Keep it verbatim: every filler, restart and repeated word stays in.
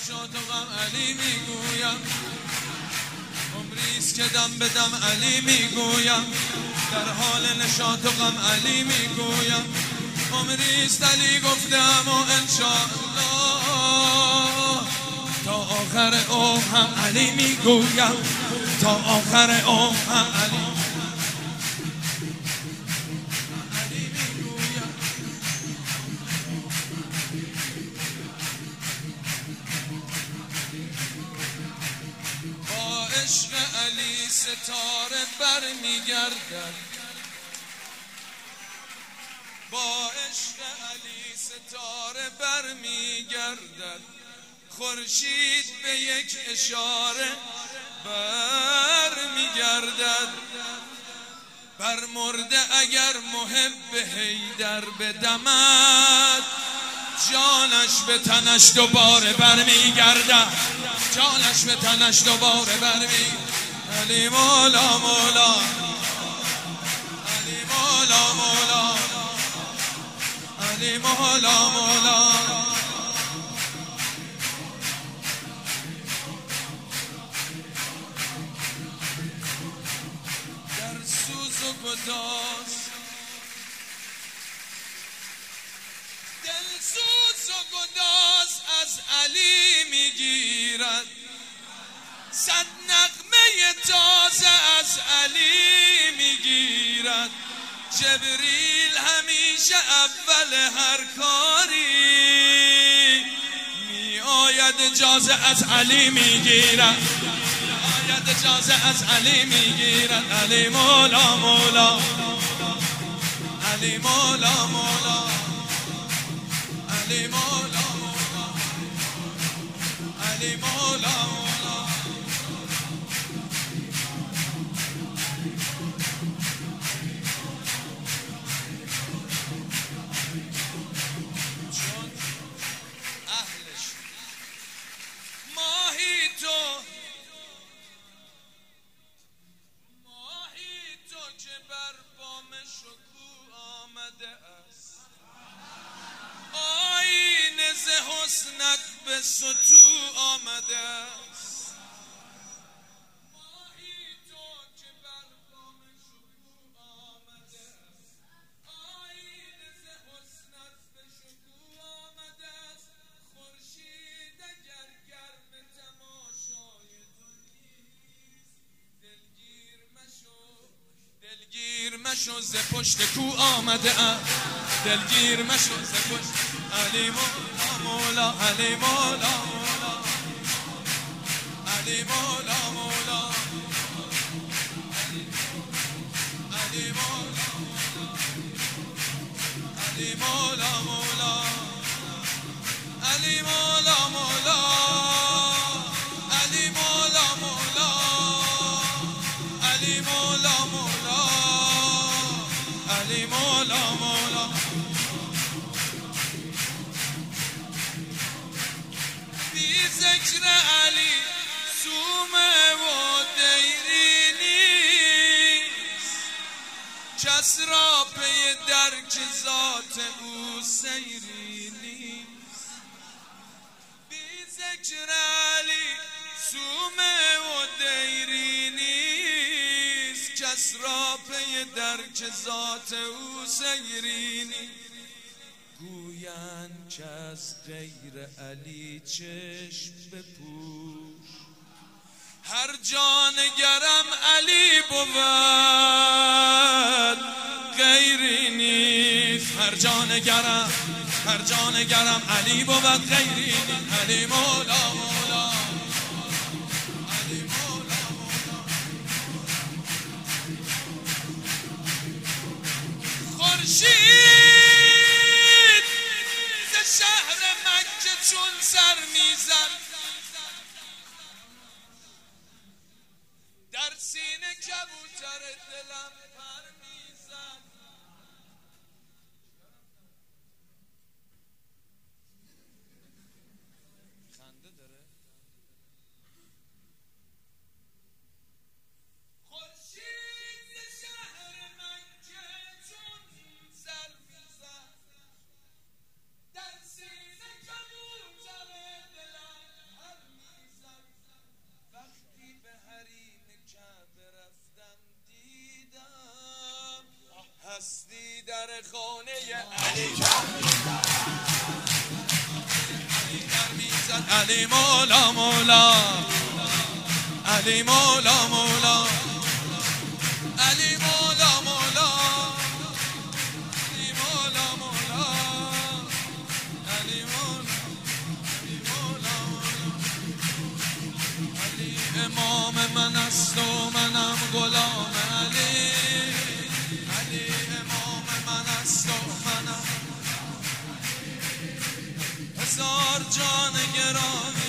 نشاط و غم علی میگویم، عمریست که دم به دم علی میگویم، در حال نشاط و غم علی میگویم، عمریست علی گفتم و انشاءالله تا آخر عمر هم علی میگویم، تا آخر عمر هم علی عشق علی ستاره بر میگردد، با عشق علی ستاره بر میگردد، خورشید به یک اشاره بر میگردد، بر مرده اگر محب حیدر بدمد، جانش به تنش دوباره برمیگردد، جانش به تنش دوباره برمیگردد. علی مولا مولا، علی مولا مولا، علی مولا مولا. در سوز و گداز دل سوز و گداز از علی میگیرد، صد نغمه تازه از علی میگیرد، جبریل همیشه اول هر کاری می آید اجازه از علی میگیرد، می آید اجازه از علی میگیرد. علی مولا مولا، علی مولا مولا، علی مولا مولا، علی مولا مولا. چون اهلش ماهی تو، ماهی تو که بر بام شکوه آمده است، آینه ز حسنت به سطوح آمده است، ماهی تو که بر بام شکوه آمده است، آینه ز حسنت به شکوه آمده است، خورشید اگر گرم تماشای تو نیست، دلگیر مشو دلگیر مشو ز پشت کو آمده ام، دلگیر مشو ز پشت. علی مولا مولا، علی مولا مولا، علی مولا مولا، علی مولا مولا، علی مولا مولا، علی مولا مولا، علی مولا مولا، علی مولا مولا، علی مولا مولا. بی ذکر علی سومه و دیری نیست، کس را پی درک ذات او سیری نیست، بی ذکر علی سومه و دیری نیست، کس را پی درک ذات او سیری نیست. گویند که از غیر علی چشم بپوش، هر جا نگرم علی بود غیری نیست، هر جا نگرم، هر جا نگرم علی بود غیری نیست. علی مولا مولا، علی مولا مولا. خورشید شهر مکه چون سر میزد، در سینه کبوتر دلم پر میزد، خنده داره. خورشید شهر مکه چون سر میزد، در سینه کبوتر دلم خانه علی علی مولا مولا علی مولا مولا علی مولا مولا علی مولا مولا علی مولا علی مولا علی امام من است و منم غلام علی علی امام من است و منم هزار جان گرامی